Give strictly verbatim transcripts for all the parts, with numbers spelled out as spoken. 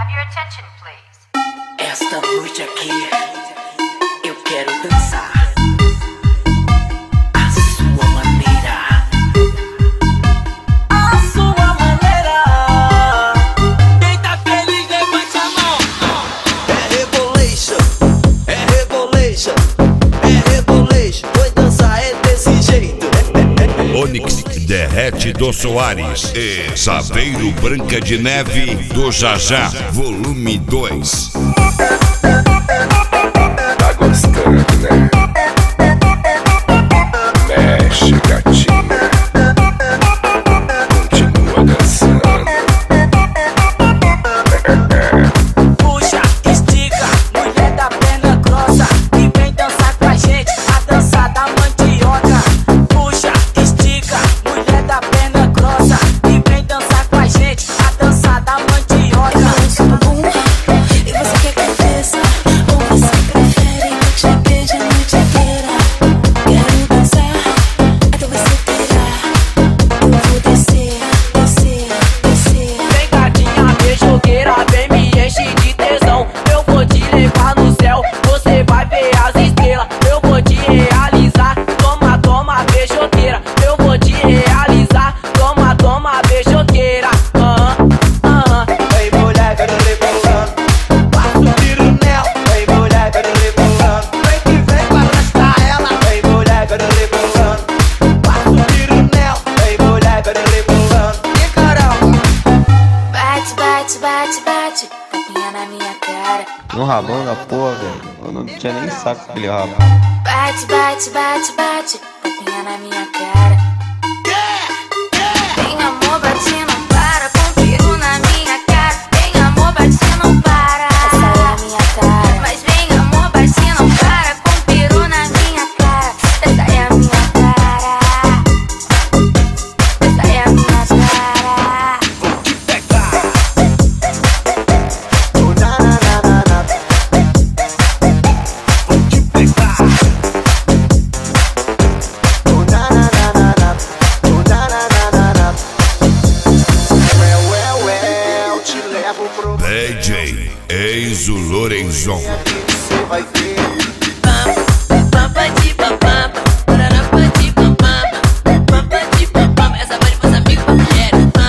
have your attention, please? Esta noite aqui eu quero dançar a sua maneira, a sua maneira. Quem tá feliz levante a mão. É rebolation, é rebolation, é rebolation. Foi dançar é desse jeito. Onyx Derrete do Soares e Saveiro Branca de Neve do Jajá, volume dois. Tá gostando, né? Mexe, gatinha. Continua dançando. Puxa, estica, mulher da perna grossa, que vem dançar com a gente, a dança da mandioca. Puxa, estica, mulher da perna grossa, que vem dançar com a gente, a dança da mandioca. Balança o bumbum, e você quer que eu desça? Ou você prefere que já beije a noite inteira? Quero dançar, então você terá. Eu vou descer, descer, descer. Vem gatinha beijoqueira, vem me enche de tesão. Eu vou te levar no céu, você vai ver as estrelas. Eu vou te realizar, toma, toma beijoqueira. Eu vou te realizar, toma, toma beijoqueira. Aham, aham. Vem mulher, quero rebolando. Passa o tiro nela. Vem mulher, quero rebolando. Vem que vem pra arrastar ela. Vem mulher, quero rebolando. Passa o tiro nela. Vem mulher, quero rebolando. E caramba. Bate, bate, bate, bate, tapinha na minha cara. No rabão da porra, velho. Eu não tinha nem saco com aquele rabo. Bate, bate, bate, bate, tapinha na minha cara. Vem amor, bate, não para, contigo na minha cara. Vem amor, bate, não para. Essa é a minha cara. Mas vem amor, bate, não para, com peru na minha cara. Essa é a minha cara. Essa é a minha cara. Oh, na, na, na, na, na. Vou te pegar. Oh, na, na, na, na, na. Oh, na, na, na, na, na. Well, well, well, te levo pro D J Enzo Lorenzon. que você vai ver. Essa vai pros amigos, pra mulher.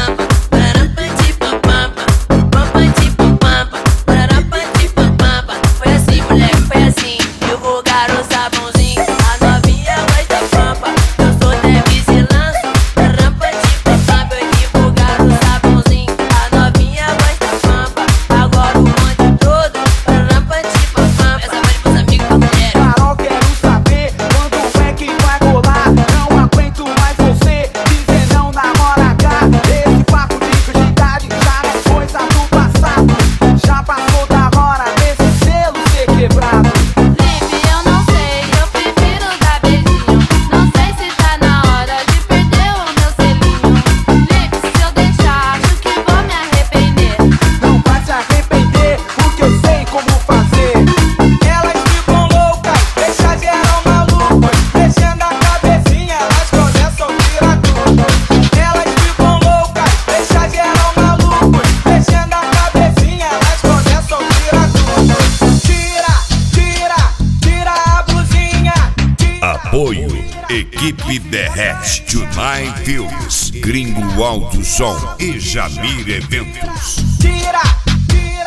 Foi assim, moleque, foi assim. Eu vou garoto sabãozinho, a novinha vai da pampa. Eu sou Devis e lanço, rampa de pampa. Eu vou garoto sabãozinho, a novinha vai da pampa. Agora o monte todo, rampa de pampa. Essa vai pros amigos, pra mulher. Carol, quero saber quando é que vai rolar. Não aguento mais você dizer não na hora H. Esse papo de virgindade já não é coisa do passado. Já passou da hora desse selo ser quebrado. Lipe, eu não sei, eu prefiro dar beijinho. Não sei se tá na hora de perder o meu selinho. Lipe, se eu deixar, acho que vou me arrepender. Não vai se arrepender, porque eu sei como fazer. Elas ficam loucas, deixa geral maluco. Mexendo a cabecinha, elas começam a tirar tudo. Elas ficam loucas, deixa geral maluco. Mexendo a cabecinha, elas começam a tirar tudo. Tira, tira, tira a blusinha. Tira. Apoio Equipe Derrete, Tunai Filmes, Gringo Alto Som e Jamir Eventos. Tira, tira,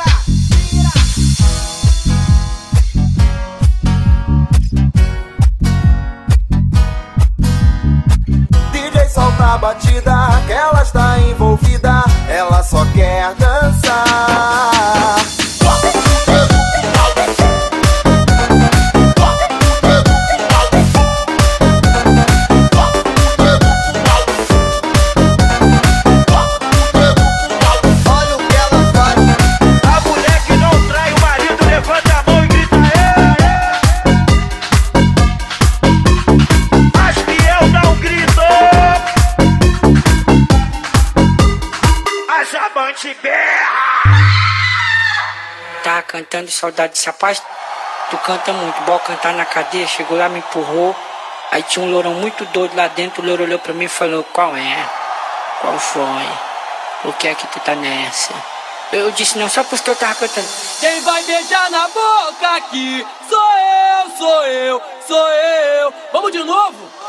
D J solta a batida, que ela está envolvida. Ela só quer dançar. Olha o que ela faz. a mulher que não trai o marido, levanta a mão e grita "Ê, ê". As fiel dá um grito. As amante berra. Tá cantando de saudade desse rapaz. Tu canta muito, bora cantar na cadeia. Chegou lá, me empurrou. Aí tinha um lourão muito doido lá dentro. O louro olhou pra mim e falou: qual é? Qual foi? Por que é que tu tá nessa? Eu disse não só porque eu tava cantando. Quem vai beijar na boca aqui sou eu, sou eu, sou eu. Vamos de novo?